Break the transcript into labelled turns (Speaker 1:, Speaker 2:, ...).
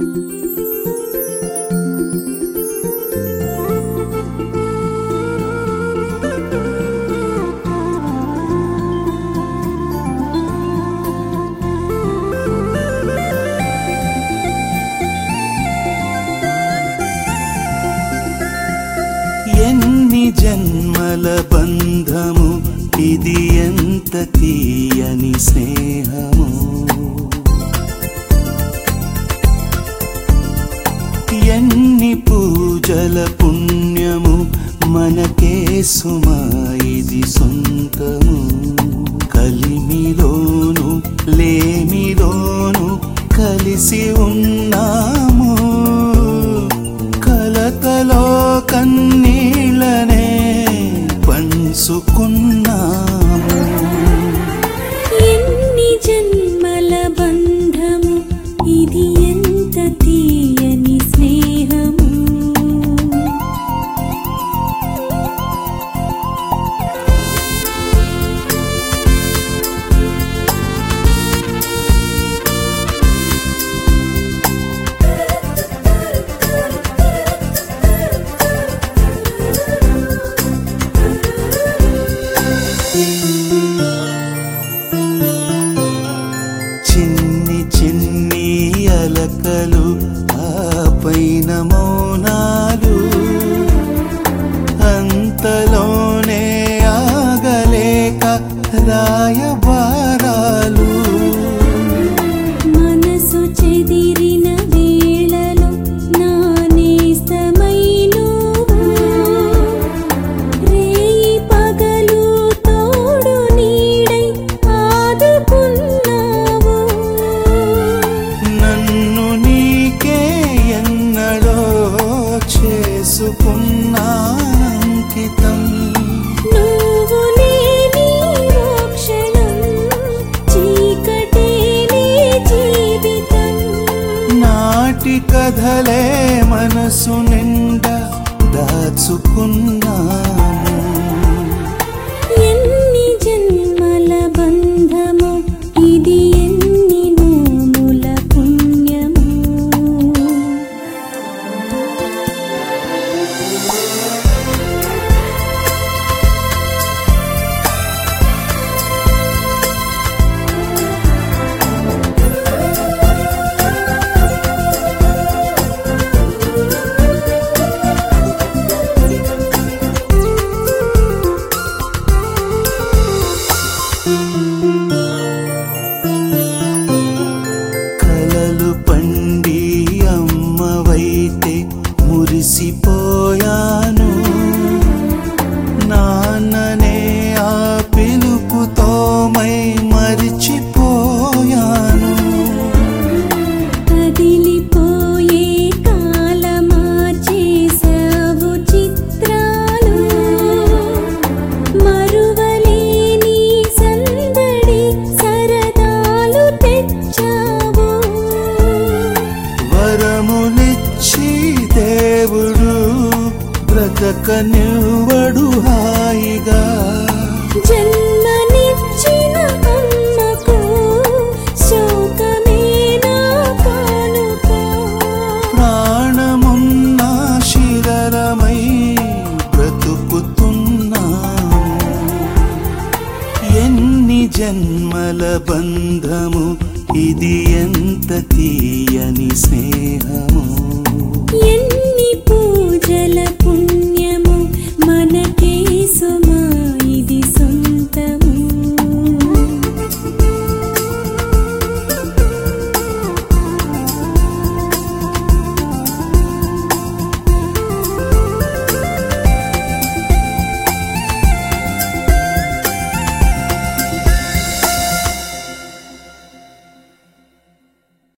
Speaker 1: ఎన్ని జన్మల బంధము ఇది ఎంత తీయని స్నేహము ఎన్ని పూజల పుణ్యము మనకే సుమా ఇది సొంతము కలిమిలోను లేమిలోను కలిసి ఉన్నాము కలతలో కన్నీళ్ళనే పంచుకున్నాము
Speaker 2: ఎన్ని జన్మల బంధము ఇది ఎంత తీయని స్నేహము
Speaker 1: చిన్ని చిన్ని అలకలు ఆ పైన మౌనాలు అంతలోనే ఆగలేక రాయబారాలు
Speaker 2: మనసు చెదిరిన వేళలో నా నేస్తమై నువ్వు రేయి పగలు తోడు నీడై ఆదుకున్నావు
Speaker 1: నన్ను నీకే ఎన్నడో చేసుకున్నానంకితం
Speaker 2: నువ్వు లేని ఓ క్షణం చీకటేలే జీవితం
Speaker 1: నాటి కథలే మనసు నిండా దాచుకున్నాను
Speaker 2: ఎన్ని జన్మల బంధము ఇది ఎన్ని నోముల పుణ్యము
Speaker 1: కలలు పండి అమ్మవైతే మురిసిపోయాను నాన్ననే ఆ పిలుపుతో మై మరిచిపోయాను
Speaker 2: కదిలిపోయే కాలమా చేసావు చిత్రాలు మరువలేని సందడి సరదాలు తెచ్చావు
Speaker 1: వరములిచ్చి దేవుడు బ్రతకనివ్వడు హాయిగా
Speaker 2: జన్మనిచ్చిన అమ్మకు శోకమే నా కానుక
Speaker 1: ప్రాణమున్న శిరరమై బ్రతుకుతున్నాము ఎన్ని జన్మల బంధము ఇది ఎంత తీయని స్నేహం